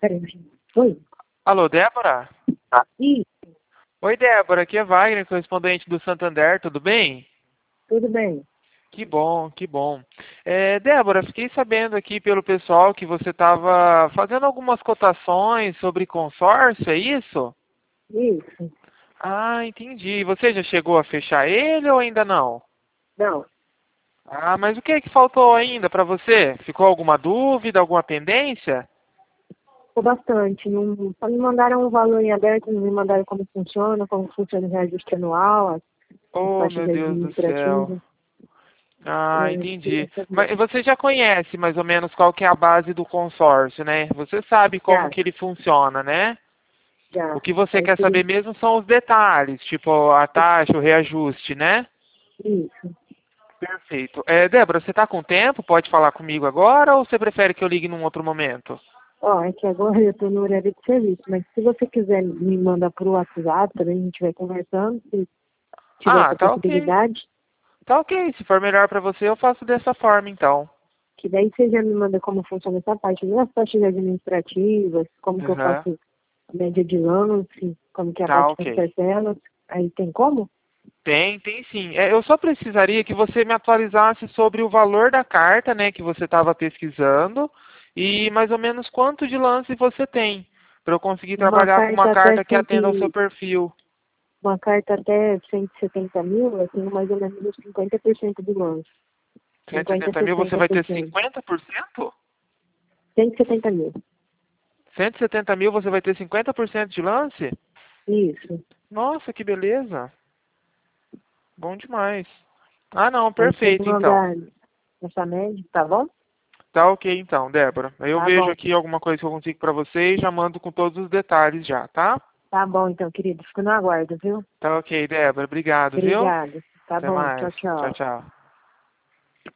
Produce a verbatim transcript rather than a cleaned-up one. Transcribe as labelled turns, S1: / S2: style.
S1: Peraí, oi.
S2: Alô, Débora?
S1: Ih,
S2: Oi, Débora, aqui é Wagner, correspondente do Santander, tudo bem?
S1: tudo bem.
S2: Que bom, que bom. É, Débora, fiquei sabendo aqui pelo pessoal que você estava fazendo algumas cotações sobre consórcio, é isso?
S1: Isso.
S2: Ah, entendi. Você já chegou a fechar ele ou ainda não?
S1: Não,
S2: Ah, mas o que é que faltou ainda para você? Ficou alguma dúvida, alguma pendência?
S1: ficou bastante. Não, só me mandaram um valor em aberto, não me mandaram como funciona, como funciona o reajuste anual, as, as
S2: Oh,
S1: taxas
S2: meu Deus do céu.
S1: administrativas.
S2: Ah,
S1: É,
S2: entendi.
S1: queria saber.
S2: Mas você já conhece mais ou menos qual que é a base do consórcio, né? Você sabe como
S1: Já,
S2: que ele funciona, né? O
S1: já.
S2: que você
S1: Aí
S2: quer
S1: queria.
S2: saber mesmo são os detalhes, tipo a taxa, o reajuste, né?
S1: Isso.
S2: Perfeito. É, Débora, você está com tempo? Pode falar comigo agora ou você prefere que eu ligue num outro momento?
S1: Ó, é que agora eu estou no horário de serviço, mas se você quiser me mandar por WhatsApp, também a gente vai conversando, se tiver
S2: Ah,
S1: essa
S2: tá ok.
S1: possibilidade,
S2: Tá ok. Se for melhor para você, eu faço dessa forma, então.
S1: que daí você já me manda como funciona essa parte, né? As taxas administrativas, como que eu
S2: Aham.
S1: faço a média de lance, como que é a
S2: Tá
S1: parte das
S2: ok.
S1: parcelas, aí tem como?
S2: Tem, tem sim. É, eu só precisaria que você me atualizasse sobre o valor da carta, né, que você estava pesquisando e mais ou menos quanto de lance você tem, para eu conseguir
S1: Uma
S2: trabalhar com uma
S1: carta até
S2: carta que
S1: cento,
S2: atenda ao seu
S1: e-
S2: perfil.
S1: uma carta até cento e setenta mil, eu tenho mais ou menos uns cinquenta por cento do lance.
S2: cento e
S1: cinquenta a
S2: setenta mil, você
S1: sessenta
S2: vai
S1: por
S2: ter
S1: cento.
S2: cinquenta por cento?
S1: cento e setenta mil.
S2: cento e setenta mil, você vai ter cinquenta por cento de lance?
S1: Isso.
S2: Nossa, que beleza. Bom demais. Ah, não,
S1: Aí você me
S2: perfeito então.
S1: mandar essa média, tá bom?
S2: Tá ok então, Débora. Aí eu
S1: Tá
S2: vejo
S1: bom.
S2: aqui alguma coisa que eu consigo para você e já mando com todos os detalhes já, tá?
S1: Tá bom, então, querido. Fico no aguardo, viu?
S2: Tá ok, Débora. Obrigado, viu?
S1: Obrigada. Tá
S2: Até
S1: bom. Tchau,
S2: mais. Tchau,
S1: tchau.
S2: tchau.